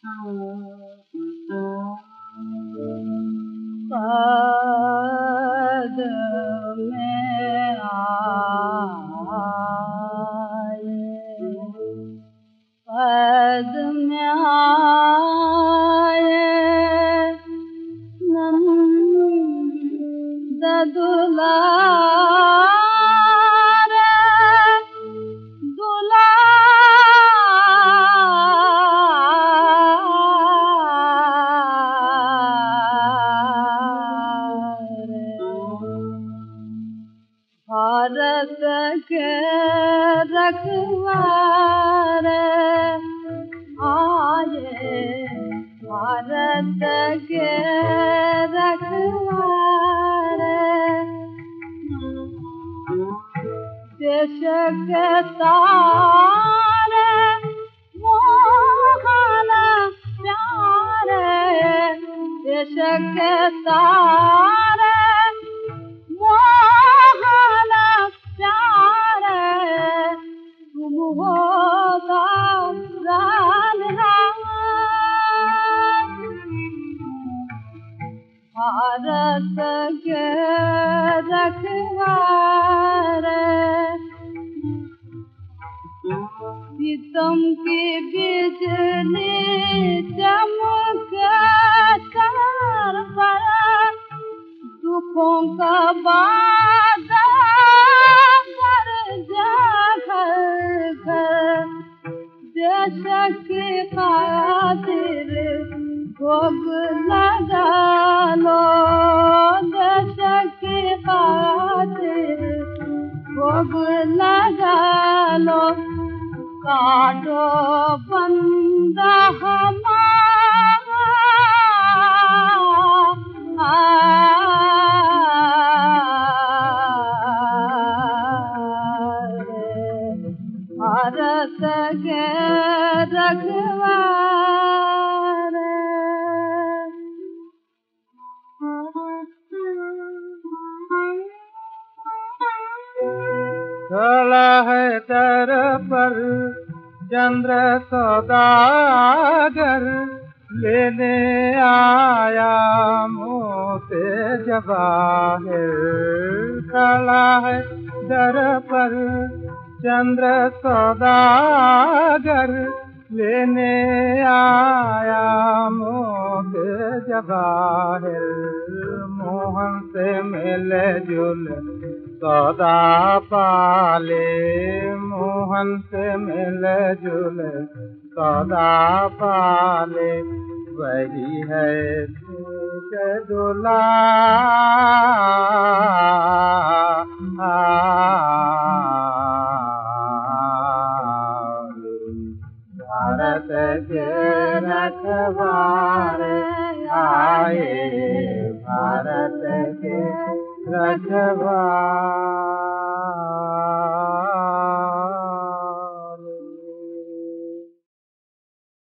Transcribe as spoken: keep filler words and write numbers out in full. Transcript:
पद में आए, पद में आए नंद दुलारे, भारत के रखवारे आए, भारत के रखवारे, देश के तारे मोहन प्यारे, देश के तारे मोहन प्यारे, तुम हो दान भारत के रखवारे, सीतम की बिजली चमके सर पर, दुखों का बादल गरजे घर घर, देश की खातिर भोग लगा लो, देश की खातिर भोग लगा लो, काटो बंदा हमारा, भारत के रखवारे। खड़ा है दर पर चंद्र सौदागर, लेने आया मोते जवाहिर। खड़ा है दर पर चंद्र सौदागर, लेने आया मोते जवाहिर। मोहन से मिले जुल सौदा पाले, मोहन से मिले जुल सौदा पाले, वही है के दुलारे। भारत के रखवारे आए, भारत के रखवारे।